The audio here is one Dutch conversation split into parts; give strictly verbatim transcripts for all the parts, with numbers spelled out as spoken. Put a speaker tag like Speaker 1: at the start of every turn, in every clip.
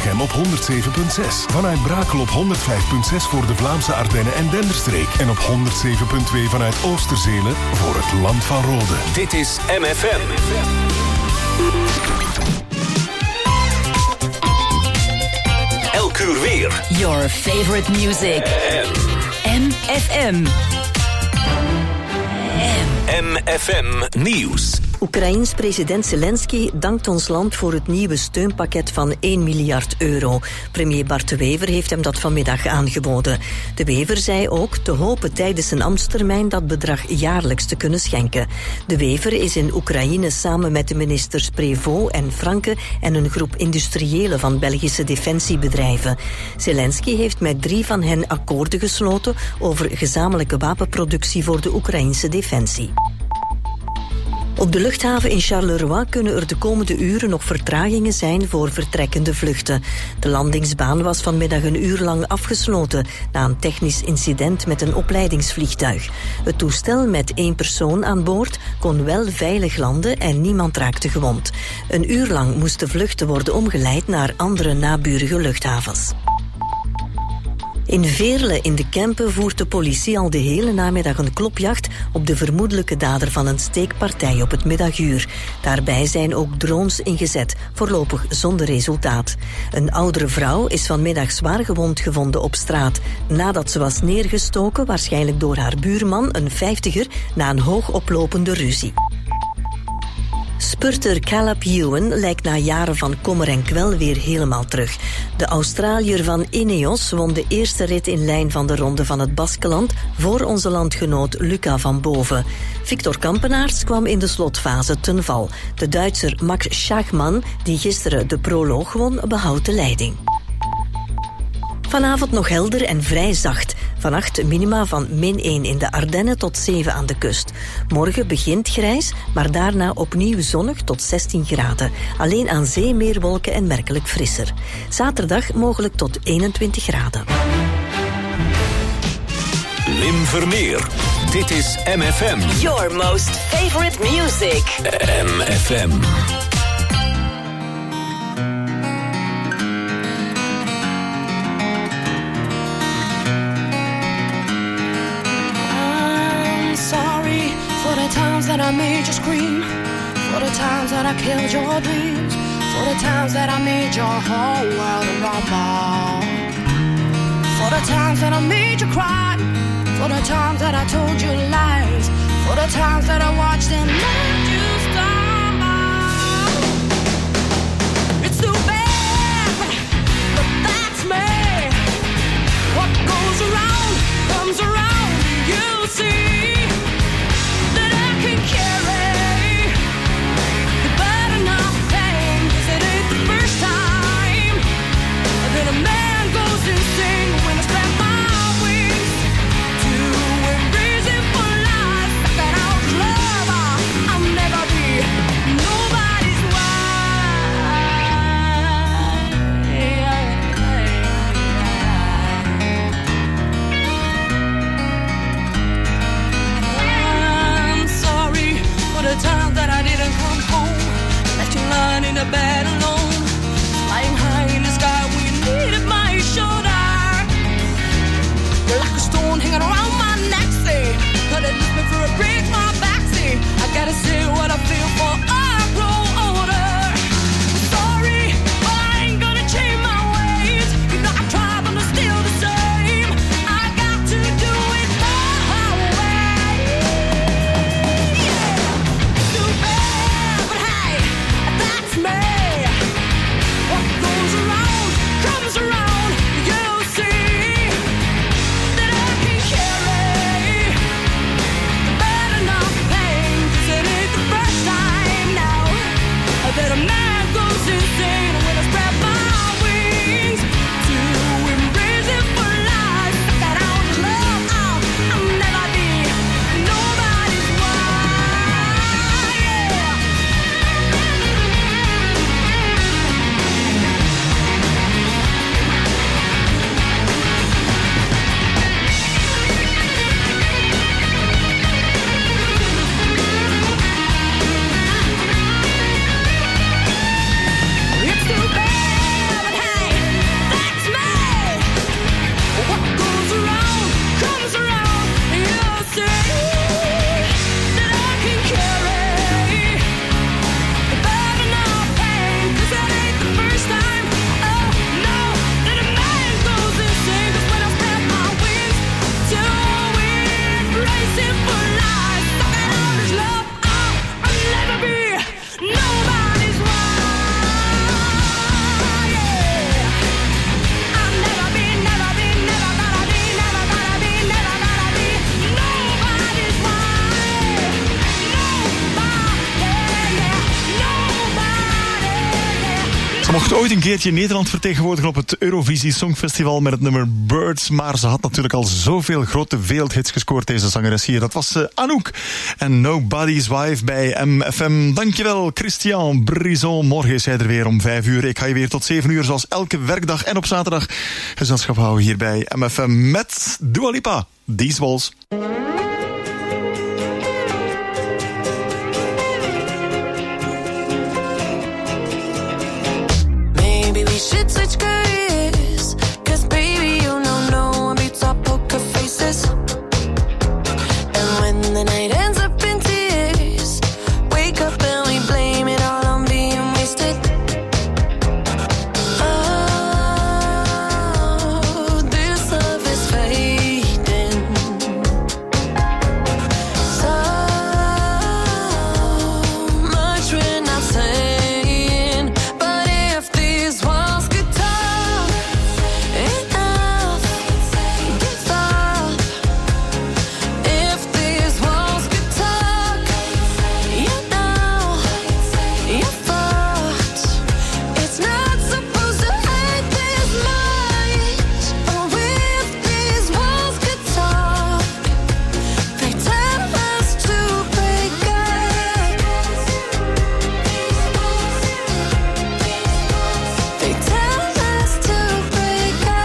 Speaker 1: Wevelgem op honderd zeven komma zes. Vanuit Brakel op honderd vijf komma zes voor de Vlaamse Ardennen en Denderstreek. En op honderd zeven komma twee vanuit Oosterzelen voor het Land van Rode.
Speaker 2: Dit is M F M. Elk uur weer.
Speaker 3: Your favorite music. M F M.
Speaker 2: M F M Nieuws.
Speaker 4: Oekraïens president Zelensky dankt ons land voor het nieuwe steunpakket van één miljard euro. Premier Bart De Wever heeft hem dat vanmiddag aangeboden. De Wever zei ook te hopen tijdens zijn ambtstermijn dat bedrag jaarlijks te kunnen schenken. De Wever is in Oekraïne samen met de ministers Prévost en Franke en een groep industriëlen van Belgische defensiebedrijven. Zelensky heeft met drie van hen akkoorden gesloten over gezamenlijke wapenproductie voor de Oekraïnse defensie. Op de luchthaven in Charleroi kunnen er de komende uren nog vertragingen zijn voor vertrekkende vluchten. De landingsbaan was vanmiddag een uur lang afgesloten na een technisch incident met een opleidingsvliegtuig. Het toestel met één persoon aan boord kon wel veilig landen en niemand raakte gewond. Een uur lang moesten vluchten worden omgeleid naar andere naburige luchthavens. In Veerle in de Kempen voert de politie al de hele namiddag een klopjacht op de vermoedelijke dader van een steekpartij op het middaguur. Daarbij zijn ook drones ingezet, voorlopig zonder resultaat. Een oudere vrouw is vanmiddag zwaar gewond gevonden op straat, nadat ze was neergestoken, waarschijnlijk door haar buurman, een vijftiger, na een hoogoplopende ruzie. Spurter Caleb Ewan lijkt na jaren van kommer en kwel weer helemaal terug. De Australiër van Ineos won de eerste rit in lijn van de Ronde van het Baskeland voor onze landgenoot Luca van Boven. Victor Kampenaerts kwam in de slotfase ten val. De Duitser Max Schachmann, die gisteren de proloog won, behoudt de leiding. Vanavond nog helder en vrij zacht. Vannacht minima van min één in de Ardennen tot zeven aan de kust. Morgen begint grijs, maar daarna opnieuw zonnig tot zestien graden. Alleen aan zee meer wolken en merkelijk frisser. Zaterdag mogelijk tot eenentwintig graden.
Speaker 2: Lim Vermeer. Dit is M F M.
Speaker 3: Your most favorite music.
Speaker 2: M F M.
Speaker 5: For the times that I made you scream, for the times that I killed your dreams, for the times that I made your whole world rumble, for the times that I made you cry, for the times that I told you lies, for the times that I watched and let you stumble. It's too bad, but that's me. What goes around comes around, you'll see. Carry, you better not think, 'cause it ain't the first time that a man goes insane when I spread my wings to a reason for life. That out love, I'm never
Speaker 6: ooit een keertje Nederland vertegenwoordigd op het Eurovisie Songfestival met het nummer Birds. Maar ze had natuurlijk al zoveel grote wereldhits gescoord, deze zangeres hier. Dat was uh, Anouk en Nobody's Wife bij M F M. Dankjewel, Christian Brison. Morgen is hij er weer om vijf uur. Ik ga je weer tot zeven uur, zoals elke werkdag en op zaterdag gezelschap houden hier bij M F M met Dua Lipa. These Walls.
Speaker 5: We should switch careers, cause baby you know no one beats our poker faces. And when the night ends up in tears, wake up and we blame it all on being wasted. Oh, this love is fading. So much we're not saying, but if these walls could talk enough, give up. If these walls could talk, you know you're fucked. It's not supposed to hurt this much. Oh, if these walls could talk, they tell us to break up. They tell us to break up.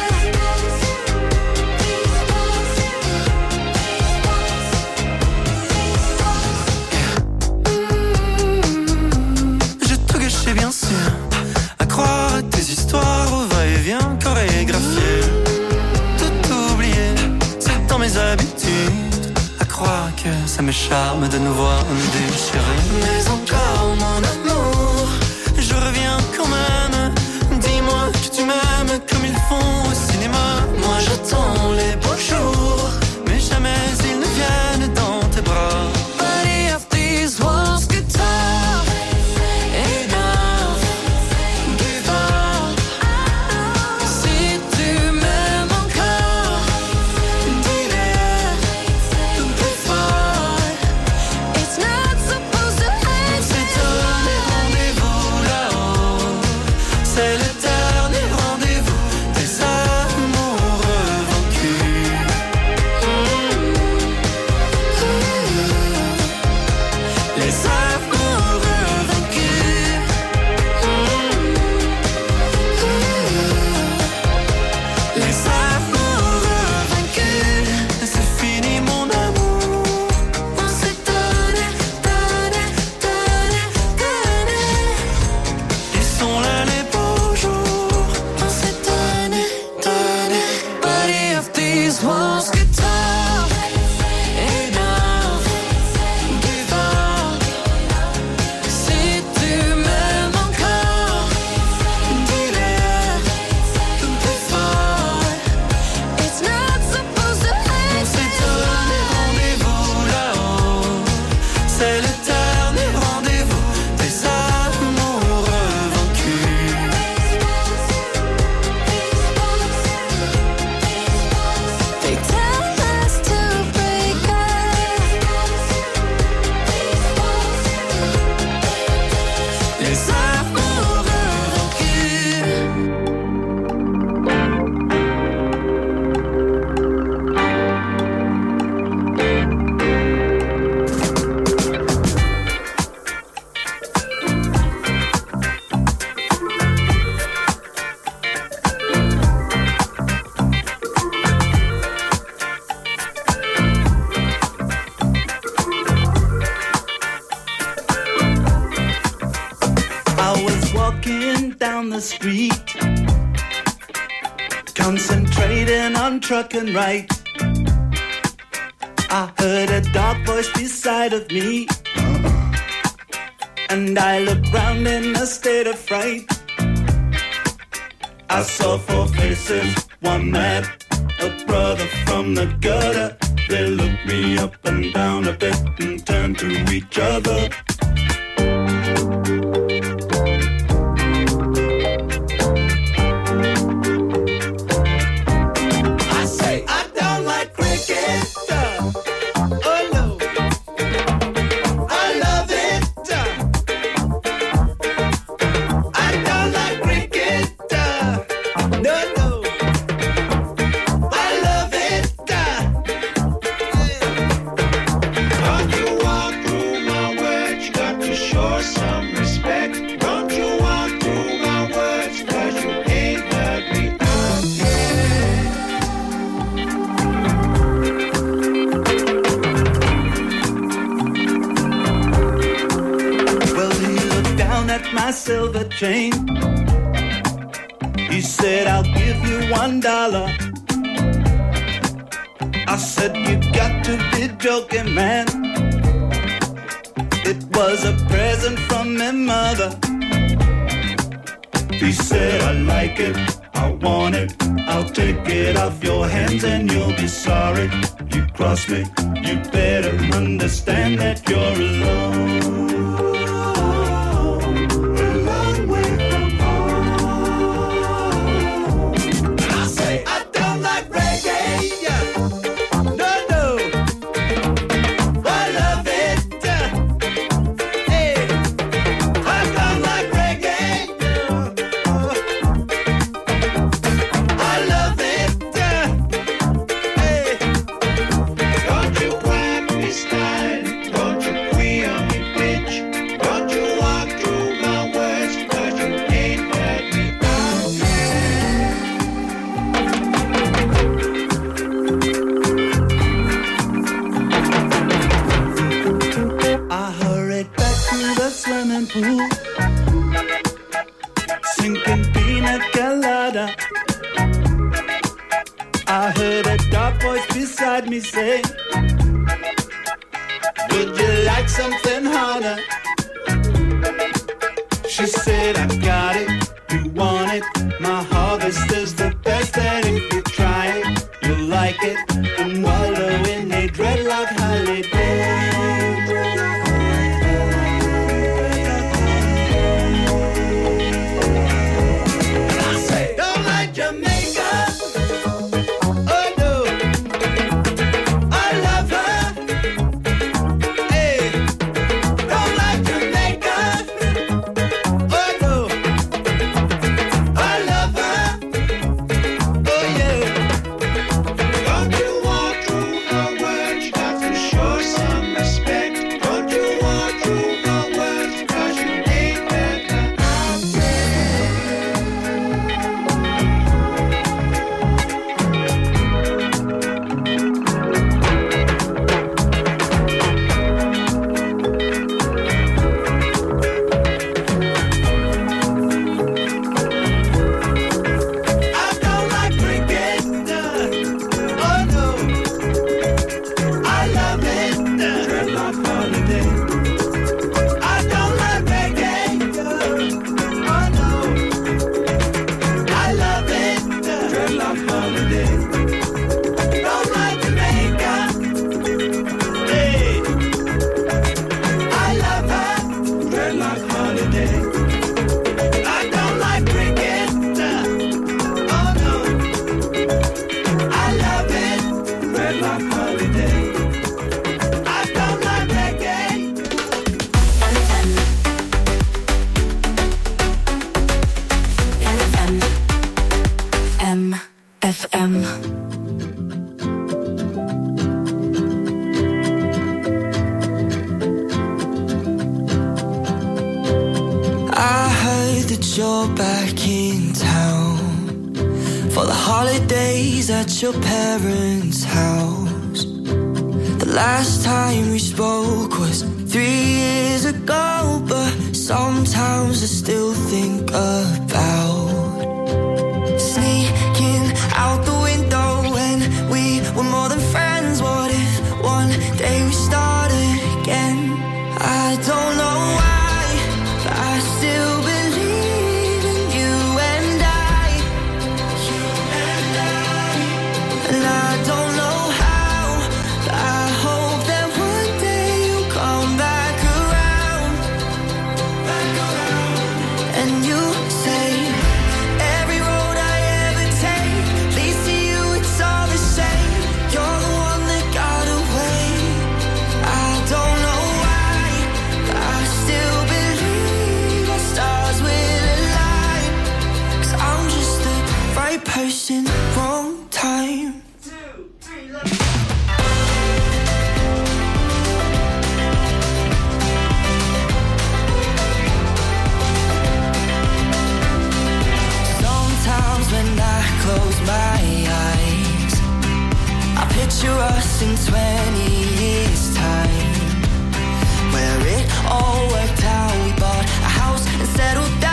Speaker 7: J'ai tout gâché bien sûr, à croire à tes histoires au va-et-vient chorégraphié. Tout oublié, c'est dans mes habitudes, à croire que ça me charme de nous voir nous déchirer. Mais encore mon amour, je reviens quand même. Dis-moi que tu m'aimes comme ils font au cinéma. Moi j'attends les beaux jours, mais jamais ils ne viennent dans tes bras.
Speaker 5: But if these walls could talk enough, give up. Si tu m'aimes encore, dis-le plus fort. It's not supposed to hurt.
Speaker 7: C'est un rendez-vous là-haut, c'est le dernier rendez-vous des amoureux vaincus. Les amoureux vaincus. Les amoureux vaincus. C'est fini mon amour.
Speaker 5: On s'est donné, donné, donné, donné.
Speaker 7: Ils sont là les beaux jours.
Speaker 5: On s'est donné, donné. But if these walls could talk enough, give up. Si tu m'aimes encore, dis-le plus fort. It's not supposed to hurt.
Speaker 7: C'est un rendez-vous là-haut, c'est le dernier rendez-vous des amoureux vaincus.
Speaker 5: They tell us to break up.
Speaker 7: Les amoureux vaincus.
Speaker 8: I was walking down the street, concentrating on trucking right. I heard a dark voice beside of me, and I looked round in a state of fright. I saw four faces, one mad, a brother from the gutter. They looked me up and down a bit and turned to each other. I say I don't like cricket. Oh no, I love it. I don't like silver chain. He said, I'll give you one dollar. I said, you got to be joking, man. It was a present from my mother. He said, I like it, I want it, I'll take it off your hands and you'll be sorry. You cross me, you better understand that you're alone. A long way from home. And I say, I don't like reggae. No, no. I love it. Hey, I don't like reggae. I love it. Hey, don't you whack me style, don't you queer me bitch, don't you walk through my words, 'cause you ain't heard me out I hurried back to the swimming pool, sinking pina colada. I heard a dark voice beside me say, would you like something harder? She said, I got it, you want it, my harvest is the best, and if you try it, you'll like it, and wallow in a dreadlock holiday. I say, don't like Jamaica. Oh no, I love her. Hey, don't like Jamaica. Oh no, I love her. Oh yeah. Don't you walk through her words, you got to show some respect. Don't you walk through her words, 'cause you ain't heard her out I don't like cricket. Oh no, I love it. Dreadlock holiday. I don't like reggae. Oh no, I love it. Dreadlock holiday. Don't like Jamaica. Hey, I love her. Dreadlock holiday. I don't like cricket. Oh no, I love it. Dreadlock holiday. I don't like reggae.
Speaker 5: M F M.
Speaker 7: I heard that you're back in town for the holidays at your parents' house. The last time we spoke was three years ago, but sometimes I still think about sneaking out the window when we were more than friends. What if one day we started again? I don't know why, but I still believe in you and I. You and I. And I don't know how, but I hope that one day you'll come back around. Back around. And you say, every road I ever take leads to you, it's all the same. You're the one that got away. I don't know why, but I still believe our stars will align. 'Cause I'm just the right person, wrong time. Sometimes when I close my eyes, I picture us in twenty years time, where it all worked out. We bought a house and settled down.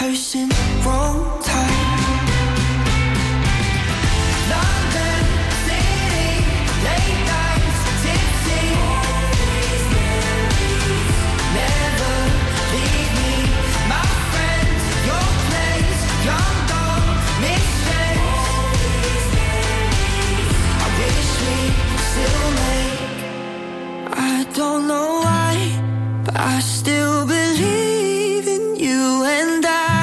Speaker 7: person, wrong time. London City, late nights, tipsy. Never leave me, my friends, your place, young dog, mistakes. I wish we still make. I don't know why, but I still believe in you and I.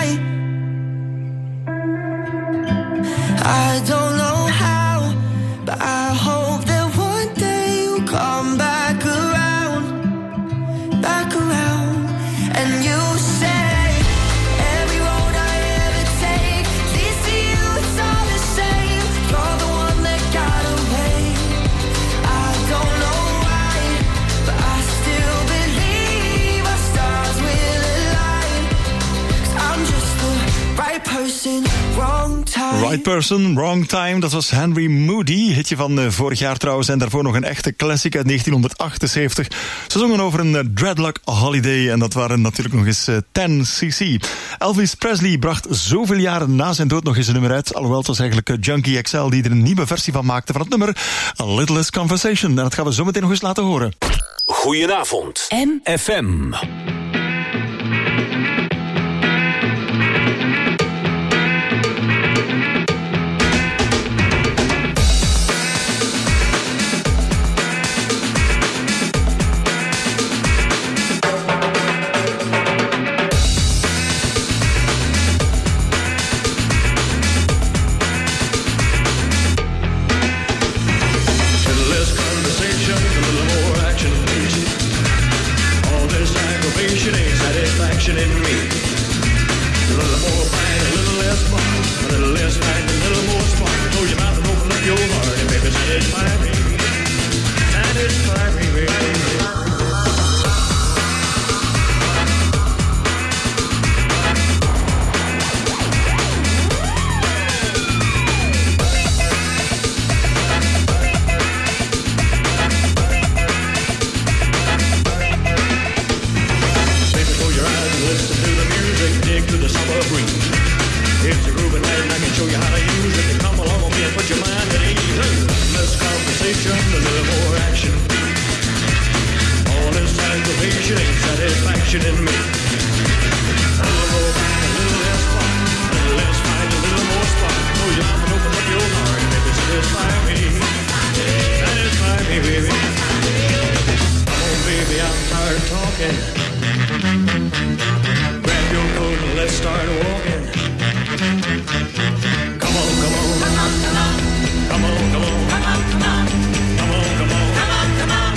Speaker 7: I don't know how, but I hope that one day you'll come back around, back around. And you say, every road I ever take leads to you, it's all the same. You're the one that got away. I don't know why, but I still believe our stars will align. 'Cause I'm just the right person, wrong time.
Speaker 6: Right Person, Wrong Time, dat was Henry Moody. Hitje van uh, vorig jaar trouwens. En daarvoor nog een echte classic uit negentien achtenzeventig. Ze zongen over een uh, dreadlock holiday. En dat waren natuurlijk nog eens uh, ten C C. Elvis Presley bracht zoveel jaren na zijn dood nog eens een nummer uit. Alhoewel het was eigenlijk uh, Junkie X L die er een nieuwe versie van maakte van het nummer A Little Less Conversation. En dat gaan we zo meteen nog eens laten horen.
Speaker 2: Goedenavond.
Speaker 3: M.
Speaker 2: F M.
Speaker 8: In me. A little more fight, a little less fun. A little less fight, a little more spark. Close your mouth and open up your heart, and baby, satisfy me. Satisfy me, baby. It's a groovy night and I can show you how to use it. Come along with me and put your mind at ease. Less conversation, a little more action. All this aggravation ain't satisfaction in me. A little more fight, a little less fun. A little less fight, a little more spark. Close your mouth and open up your heart and baby, satisfy me. Satisfy me, baby. Come on, baby, I'm tired of talking. Grab your coat and let's start walking. Come on, come on, come on, come on, come on, come on, come on, come on, come on, come on, come on, come on.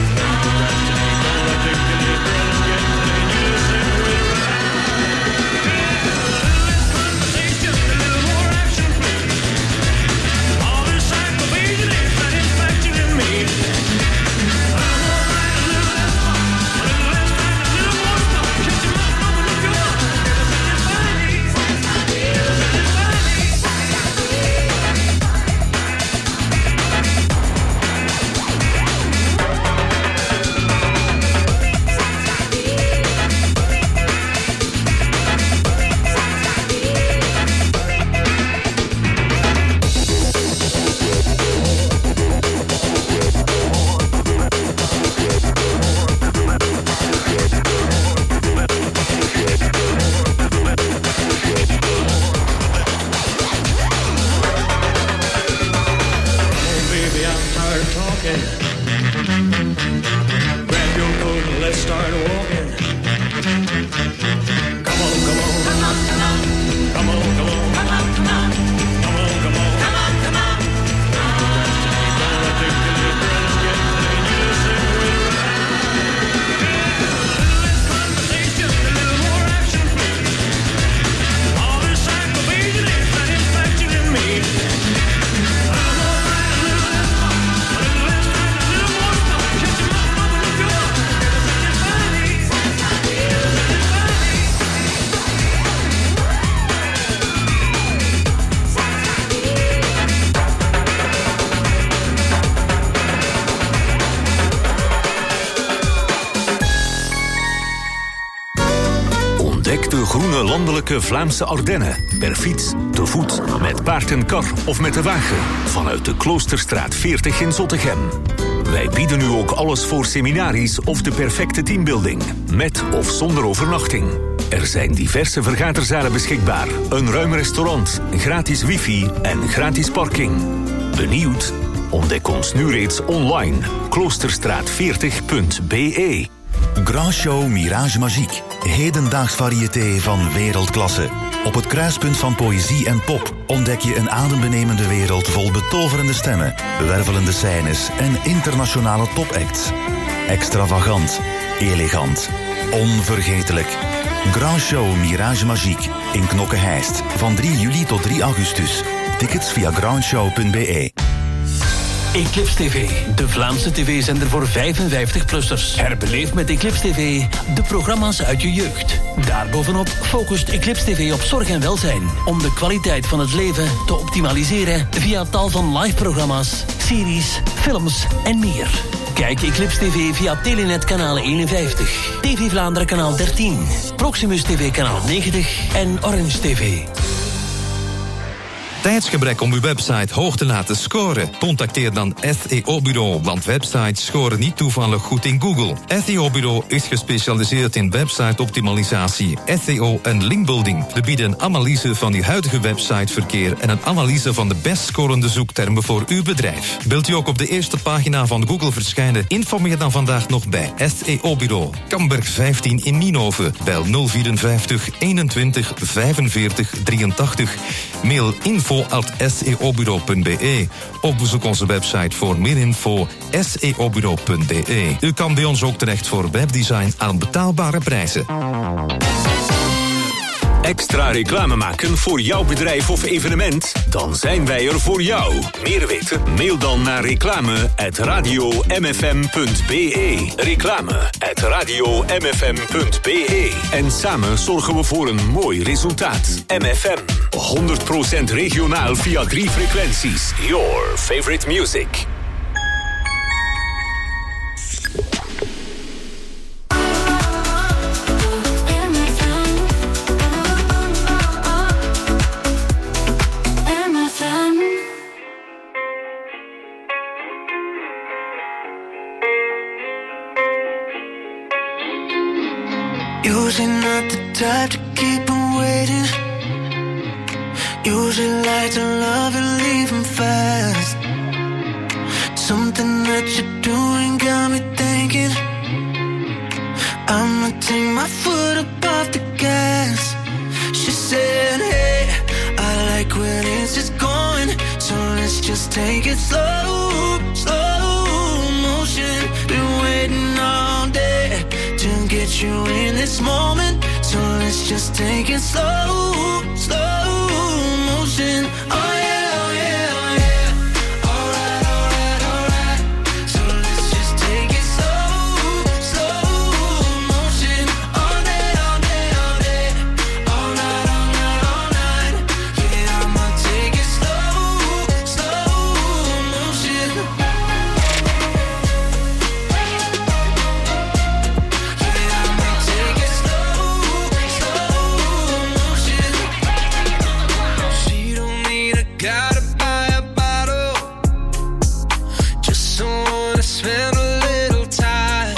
Speaker 8: Conversation, a little more action, please. All this aggravation ain't satisfaction in me. A little more fight, a little less fun, a little less fight,
Speaker 2: Ontdek de groene landelijke Vlaamse Ardennen. Per fiets, te voet, met paard en kar of met de wagen. Vanuit de Kloosterstraat veertig in Zottegem. Wij bieden u ook alles voor seminaries of de perfecte teambuilding. Met of zonder overnachting. Er zijn diverse vergaderzalen beschikbaar. Een ruim restaurant, gratis wifi en gratis parking. Benieuwd? Ontdek ons nu reeds online. kloosterstraat veertig punt b e.
Speaker 9: Grand Show Mirage Magique. Hedendaags variété van wereldklasse. Op het kruispunt van poëzie en pop ontdek je een adembenemende wereld vol betoverende stemmen, wervelende scènes en internationale topacts. Extravagant, elegant, onvergetelijk. Grand Show Mirage Magique in Knokke-Heist van drie juli tot drie augustus. Tickets via grandshow punt b e.
Speaker 10: Eclipse T V, de Vlaamse tv-zender voor vijfenvijftig-plussers. Herbeleef met Eclipse T V de programma's uit je jeugd. Daarbovenop focust Eclipse T V op zorg en welzijn, om de kwaliteit van het leven te optimaliseren via tal van live-programma's, series, films en meer. Kijk Eclipse T V via Telenet kanaal eenenvijftig, T V Vlaanderen kanaal dertien, Proximus T V kanaal negentig en Orange T V.
Speaker 11: Tijdsgebrek om uw website hoog te laten scoren? Contacteer dan S E O-bureau, want websites scoren niet toevallig goed in Google. S E O-bureau is gespecialiseerd in website-optimalisatie, S E O en linkbuilding. We bieden een analyse van uw huidige websiteverkeer en een analyse van de best scorende zoektermen voor uw bedrijf. Wilt u ook op de eerste pagina van Google verschijnen? Informeer dan vandaag nog bij S E O-bureau. Kamberg vijftien in Nienhoven. Bel nul vierenvijftig eenentwintig vijfenveertig drieëntachtig. Mail info at s e o bureau punt b e. Of bezoek onze website voor meer info s e o bureau punt b e. U kan bij ons ook terecht voor webdesign aan betaalbare prijzen.
Speaker 2: Extra reclame maken voor jouw bedrijf of evenement? Dan zijn wij er voor jou. Meer weten? Mail dan naar reclame at radio m f m punt b e. Reclame at radio m f m punt b e. En samen zorgen we voor een mooi resultaat. M F M. honderd procent regionaal via drie frequenties. Your favorite music.
Speaker 7: Usually not the type to keep him waiting. Usually like to love and leave him fast. Something that you're doing got me thinking I'ma take my foot up off the gas. She said, hey, I like when it's just going, so let's just take it slow, slow motion. Been waiting all day to get you in this moment, so let's just take it slow, slow motion. Oh yeah, oh yeah, oh yeah. Alright, alright, alright. So let's just take it slow, slow motion. All day, all day, all day. All night, all night, all night. Yeah, I'ma take it slow, slow motion. Gotta buy a bottle, just someone to spend a little time.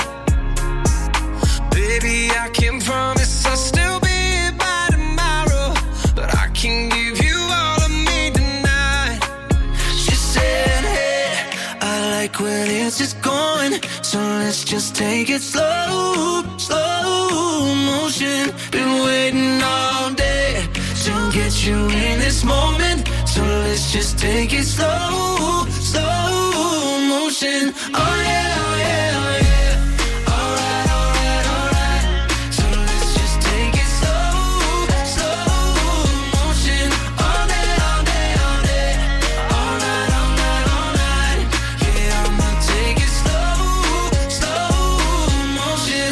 Speaker 7: Baby, I can promise I'll still be here by tomorrow, but I can give you all of me tonight. She said, hey, I like when it's just going, so let's just take it slow, slow motion. Been waiting all day to get you in this moment, so let's just take it slow, slow motion. Oh yeah, oh yeah, oh yeah. Alright, alright, alright. So let's just take it slow, slow motion. All day, all day, all day. All night, all night, all night. Yeah, I'ma take it slow, slow motion.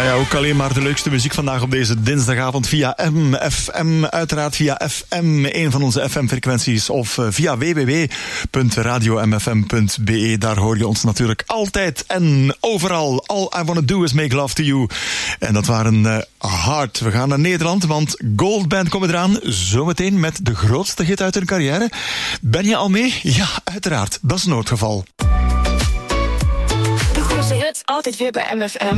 Speaker 6: Ja, ja, ook alleen maar de leukste muziek vandaag op deze dinsdagavond via M F M. Uiteraard via F M, een van onze F M-frequenties. Of via w w w punt radio m f m punt b e. Daar hoor je ons natuurlijk altijd en overal. All I Wanna Do Is Make Love To You. En dat waren uh, hard. We gaan naar Nederland, want Gold Band komen eraan. Zometeen met de grootste hit uit hun carrière. Ben je al mee? Ja, uiteraard. Dat is een noodgeval.
Speaker 5: De grootste hits, altijd weer bij M F M.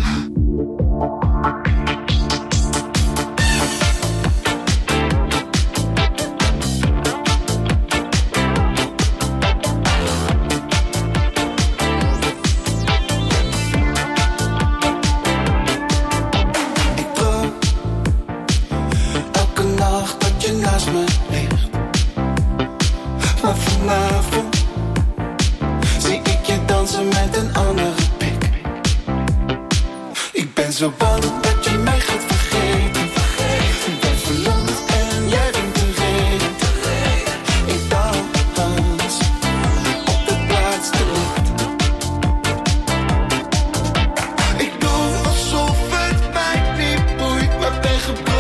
Speaker 7: Naast me ligt. Maar vanavond zie ik je dansen met een andere pik. Ik ben zo bang dat je mij gaat vergeten. Ik ben verlamd en jij bent de reden. Ik dans op de plaats te licht. Ik doe alsof het mij niet boeit, maar ben gebroken.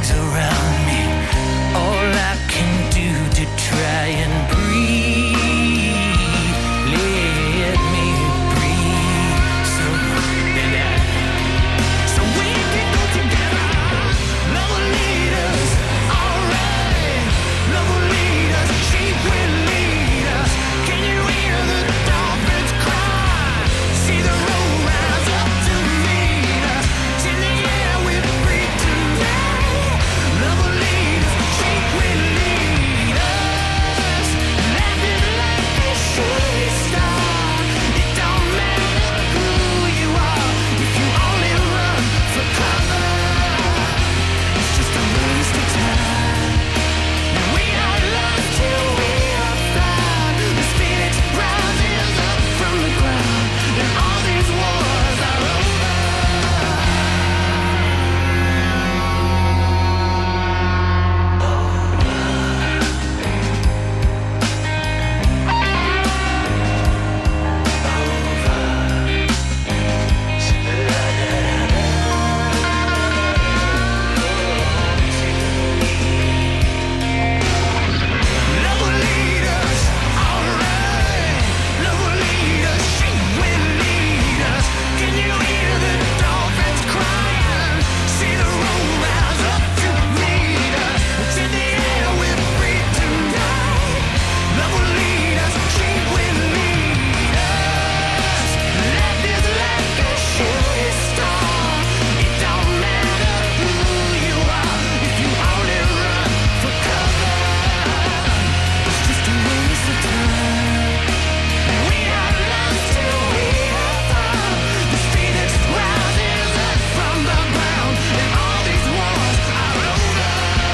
Speaker 12: legs around me. All I can do to try and breathe. Let me breathe. So, baby, so we can go together. Love will lead us, alright. Love will lead us, she will lead us. Can you hear the dolphins cry? See the road rise up to meet us. It's in the air, we're free tonight. Love will lead us, she will lead us. Life is like a shooting star. It don't matter who you are if you only run for cover. It's just a waste of time. We are lost till we are found. The spirit rises up from the ground, and all these wars are over. Love will lead us, alright. Love will lead us, she will lead us. Can you hear the dolphins crying? See the road rise up to meet us. It's in the air, we're free tonight. Love will lead us, she will lead us. Life is like a shooting star. It don't matter who you are if you only run for cover. It's just a waste of time. We are lost till we are found. The phoenix rises up from the ground, and all these wars are over.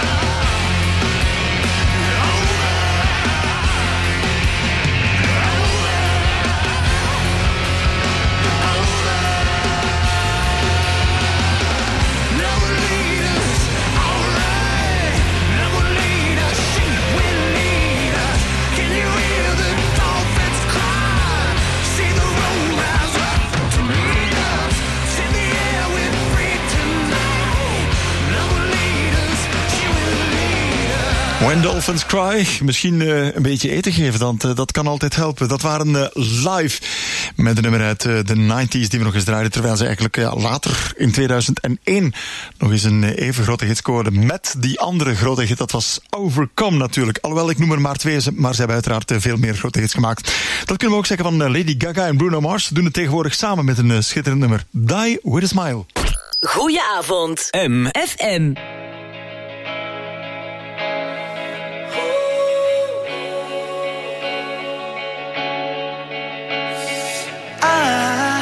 Speaker 12: Love will lead us, alright. Love will lead us, she will lead us. Can you hear the dolphins cry? See the road rise up to meet us. It's in the air, we're free tonight. Love will lead us, she will lead us.
Speaker 6: When Dolphins Cry. Misschien uh, een beetje eten geven, want uh, dat kan altijd helpen. Dat waren uh, live met een nummer uit uh, de nineties die we nog eens draaiden. Terwijl ze eigenlijk uh, later in tweeduizend één nog eens een uh, even grote hit scoorden. Met die andere grote hit, dat was Overcome natuurlijk. Alhoewel, ik noem er maar twee, maar ze hebben uiteraard uh, veel meer grote hits gemaakt. Dat kunnen we ook zeggen van uh, Lady Gaga en Bruno Mars. Ze doen het tegenwoordig samen met een uh, schitterend nummer. Die With A Smile.
Speaker 3: Goedenavond. M. F M.
Speaker 12: I,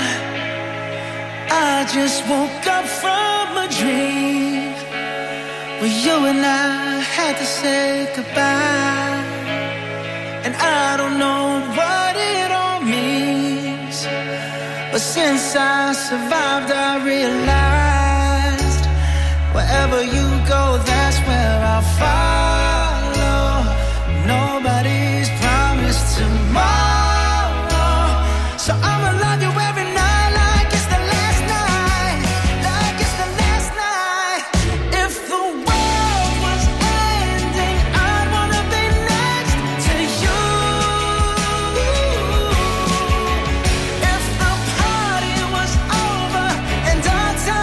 Speaker 12: I just woke up from a dream where you and I had to say goodbye. And I don't know what it all means, but since I survived, I realized wherever you go, that's where I'll follow. Nobody's promised tomorrow. So I'ma love you every night like it's the last night, like it's the last night. If the world was ending, I'd wanna be next to you. If the party was over and our time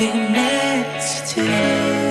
Speaker 12: be next to you.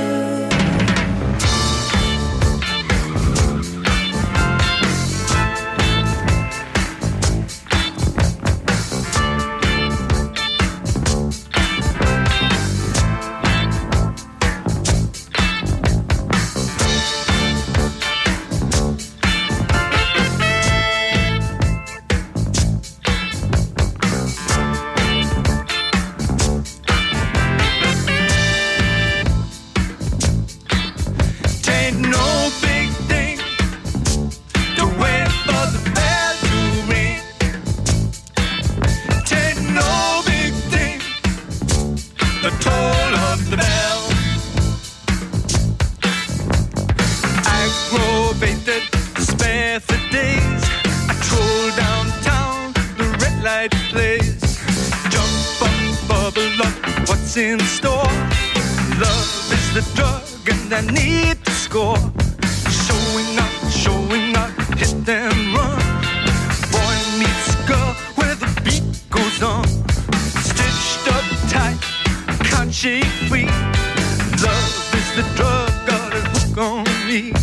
Speaker 8: In store, love is the drug, and I need to score. Showing up, showing up, hit and run. Boy meets girl where the beat goes on. Stitched up tight, can't shake free. Love is the drug, got a hook on me.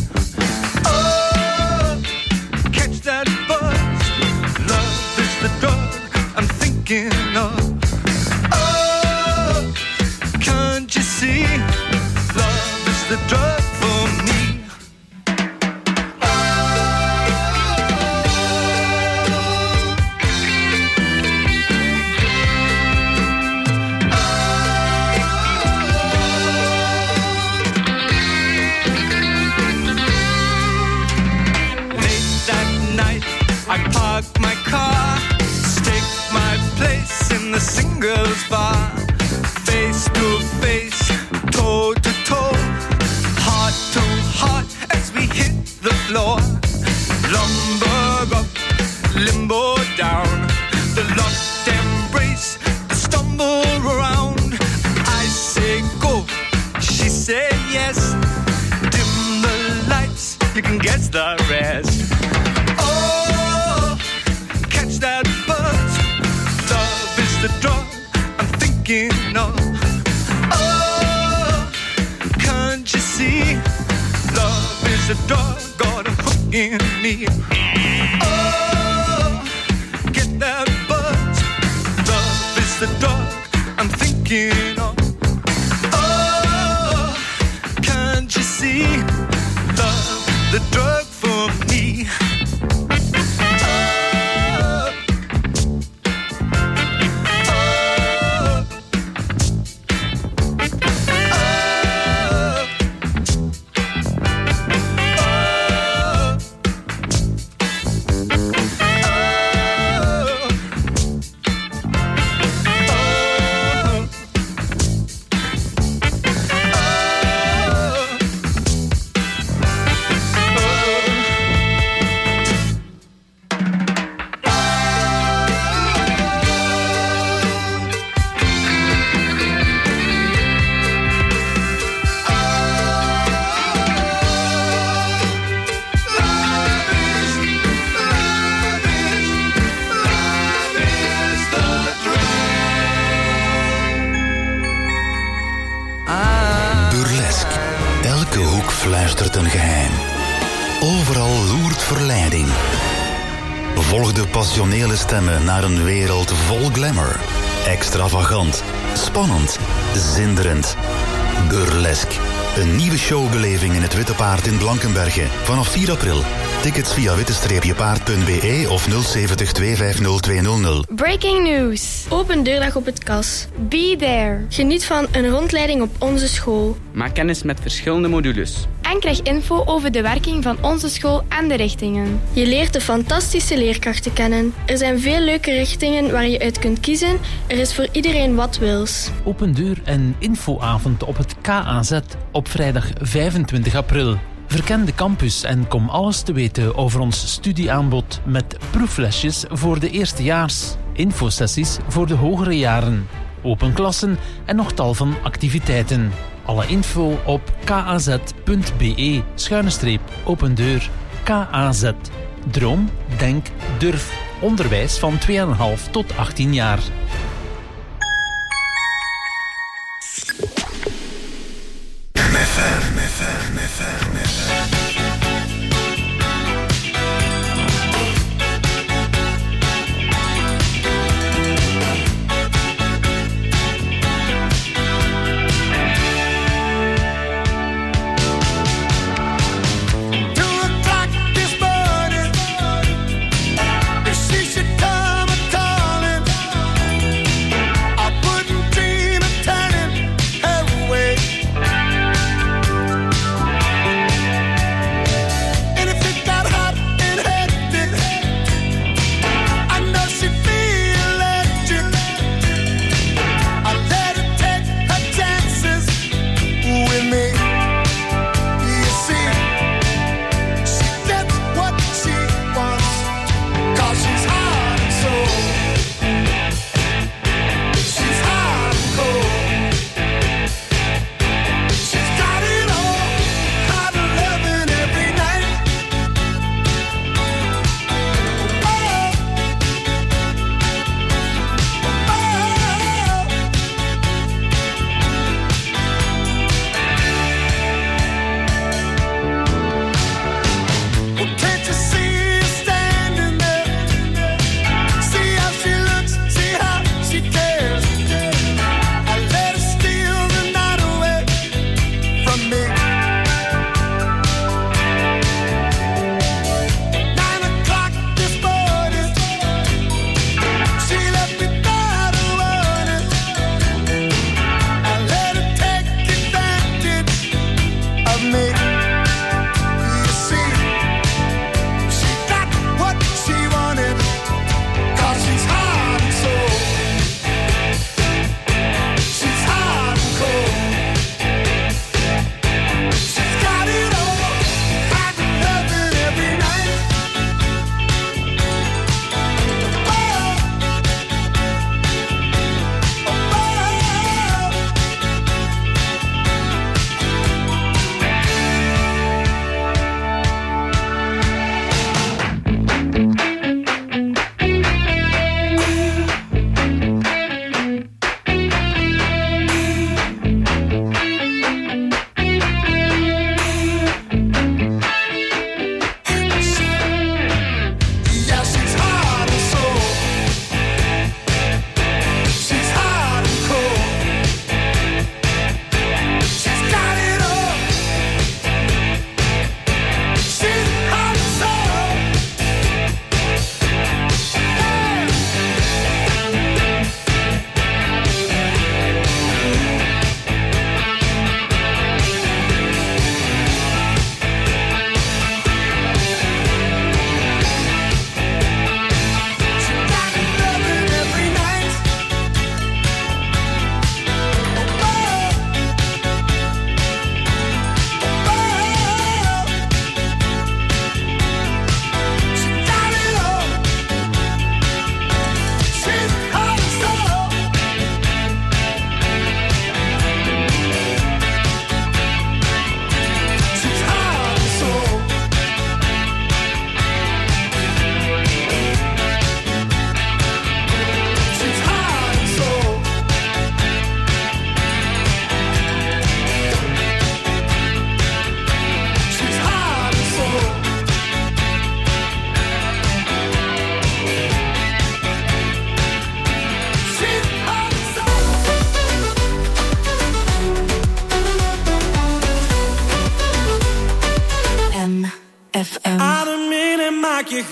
Speaker 8: Oh, catch that buzz. Love is the drug I'm thinking of. See, love is the drug for me. Late that night, I park my car, stake my place in the singles bar. Face to face, toe to toe, heart to heart as we hit the floor. Lumber up, limbo down, the locked embrace, the stumble around. I say go, she say yes. Dim the lights, you can guess the rest. Oh, catch that buzz. Love is the drug I'm thinking of. Oh, can't you see? Love is a drug, got a hook in me. Oh, get that buzz. Love is the drug I'm thinking of. Oh, can't you see? Love, the drug for me.
Speaker 9: fluistert een geheim. Overal loert verleiding. Volg de passionele stemmen naar een wereld vol glamour. Extravagant, spannend, zinderend. Burlesque. Een nieuwe showbeleving in het Witte Paard in Blankenberge. Vanaf vier april. Tickets via witte paard punt b e of nul zeventig twee vijf nul twee nul nul.
Speaker 13: Breaking news. Open deurdag op het Kas. Be there. Geniet van een rondleiding op onze school.
Speaker 14: Maak kennis met verschillende modules.
Speaker 13: En krijg info over de werking van onze school en de richtingen. Je leert de fantastische leerkrachten kennen. Er zijn veel leuke richtingen waar je uit kunt kiezen. Er is voor iedereen wat wils.
Speaker 15: Open deur en infoavond op het K A Z op vrijdag vijfentwintig april. Verken de campus en kom alles te weten over ons studieaanbod met proeflesjes voor de eerstejaars, infosessies voor de hogere jaren, open klassen en nog tal van activiteiten. Alle info op kaz punt b e schuine streep open deur. K A Z. Droom, denk, durf. Onderwijs van twee komma vijf tot achttien jaar.
Speaker 7: maak je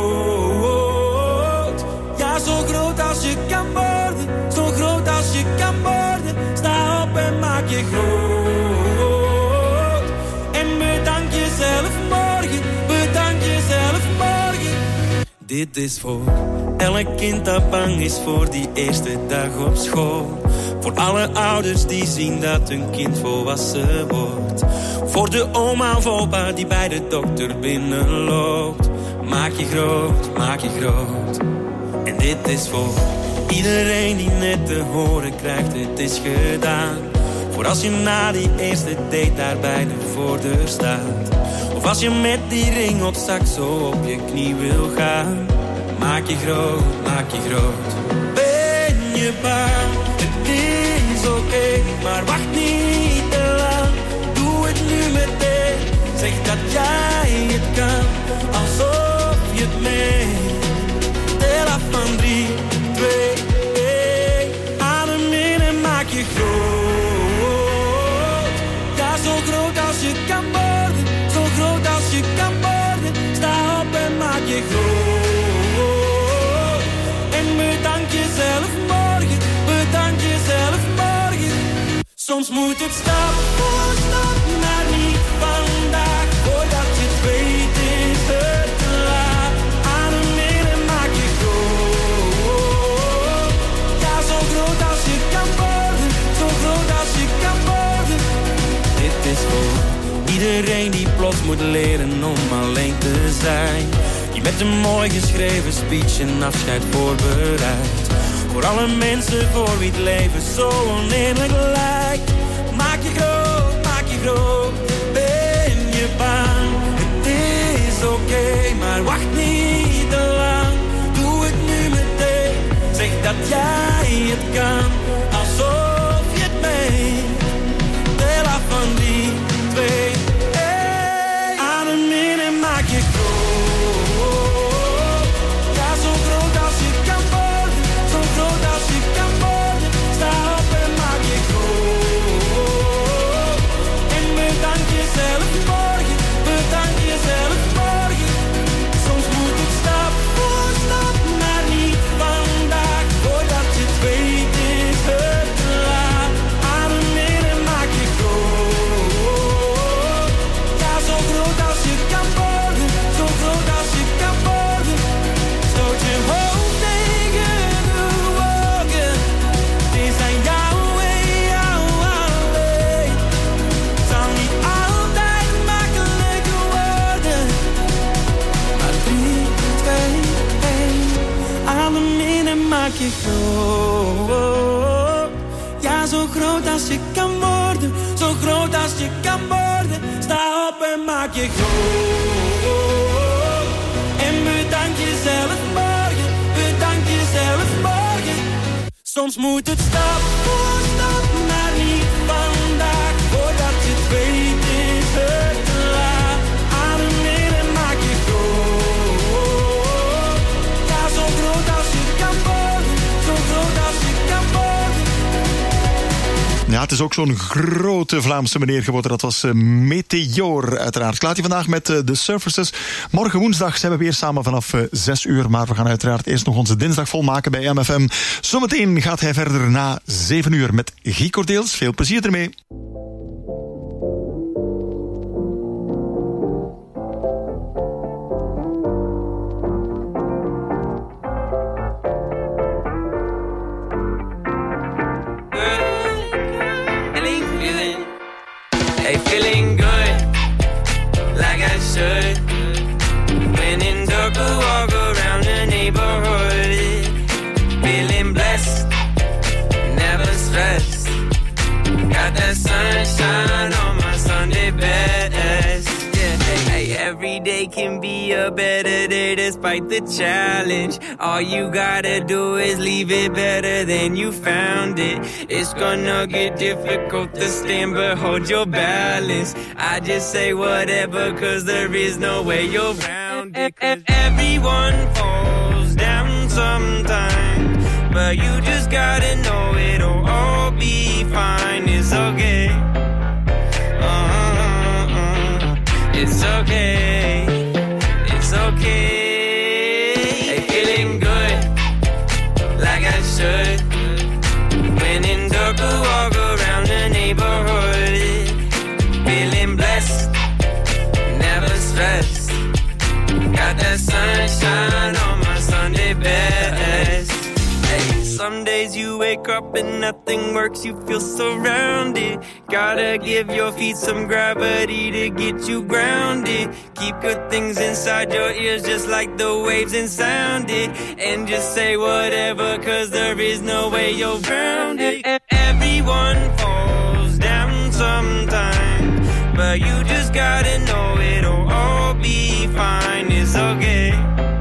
Speaker 7: groot. Ja, zo groot als je kan worden, zo groot als je kan worden. Sta op en maak je groot. En bedank jezelf morgen, bedank jezelf morgen. Dit is voor elk kind dat bang is voor die eerste dag op school. Voor alle ouders die zien dat hun kind volwassen wordt. Voor de oma of opa die bij de dokter binnenloopt. Maak je groot, maak je groot. En dit is voor iedereen die net te horen krijgt, het is gedaan. Voor als je na die eerste date daar bij de voordeur staat. Of als je met die ring op zak zo op je knie wil gaan. Maak je groot, maak je groot. Ben je bang? Het is oké, okay, maar wacht niet te lang. Doe het nu meteen. Zeg dat jij het kan, alsof je het meent. Tel af van drie, twee, één. Adem in en maak je groot. Ja, zo groot als je kan worden, zo groot als je kan worden. Sta op en maak je groot. En bedank jezelf morgen, bedank jezelf morgen. Soms moet het stap voor stap, maar niet vandaag. Voordat je het weet is het te laat. Adem in en maak je groot. Ja, zo groot als je kan worden, zo groot als je kan worden. Dit is voor iedereen die plots moet leren om alleen te zijn. Die met een mooi geschreven speech een afscheid voorbereidt. Voor alle mensen voor wie het leven zo oneerlijk lijkt. Maak je groot, maak je groot. Ben je bang? Het is oké, okay, maar wacht niet te lang. Doe het nu meteen. Zeg dat jij het kan, alsof je het meent. Tel af van drie, twee, één. Adem in en maak je groot. Ja, zo groot als je kan worden, zo groot als je kan worden. Sta op en maak je groot. En bedank jezelf morgen, bedank jezelf morgen. Soms moet het stap voor stap, maar niet vandaag. Voordat je het weet is het te laat. Adem in en maak je groot. Ja, zo groot als je kan worden, zo groot als je kan worden. Stoot je hoofd tegen de wolken. Het is aan jou en jou alleen. Het zal niet altijd makkelijk worden. Maar drie, twee, één. Adem in en maak je groot. Ja, zo groot als je kan worden, zo groot als je kan worden. Sta op en maak je groot. En bedank jezelf morgen, bedank jezelf morgen. Soms moet het stap voor stap, maar niet vandaag. Voordat je het weet is het te laat. Adem in en maak je groot. Ja, zo groot als je kan worden, zo groot als je kan worden.
Speaker 6: Ja, het is ook zo'n grote Vlaamse meneer geworden. Dat was uh, Meteor, uiteraard. Klaar hij vandaag met uh, de Surfaces. Morgen woensdag zijn we weer samen vanaf uh, zes uur. Maar we gaan uiteraard eerst nog onze dinsdag volmaken bij M F M. Zometeen gaat hij verder na zeven uur met Guy Cordeels. Veel plezier ermee.
Speaker 16: Hey, feeling good, like I should. When in circle, walk around the neighborhood. Feeling blessed, never stressed. Got that sunshine on my Sunday best. Yeah, hey, every day can be a better day despite the challenge. All you gotta do is leave it better than you found it. It's gonna get difficult to stand, but hold your balance. I just say whatever, cause there is no way you're around it. Cause everyone falls down sometimes, but you just gotta know it'll all be fine. It's okay. Uh-uh-uh. It's okay. It's okay. darker, walk around the neighborhood. Feeling blessed, never stressed. Got that sunshine on my Sunday best. Hey, some days you wake up and nothing works, you feel surrounded. Gotta give your feet some gravity to get you grounded. Keep good things inside your ears just like the waves and sound it. And just say whatever, cause there is no way you're grounded. Everyone falls down sometimes, but you just gotta know it'll all be fine. It's okay.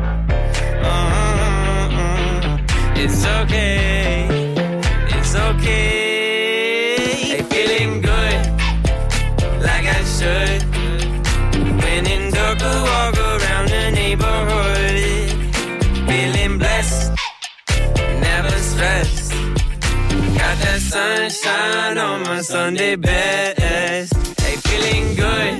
Speaker 16: Uh-uh-uh. It's okay. It's okay. Hey, feeling good, like I should. When in darker, walk around the neighborhood. Feeling blessed, never stressed. Got that sunshine on my Sunday best. Hey, feeling good,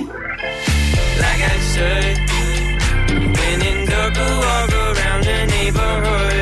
Speaker 16: like I should. When in darker, walk around the neighborhood.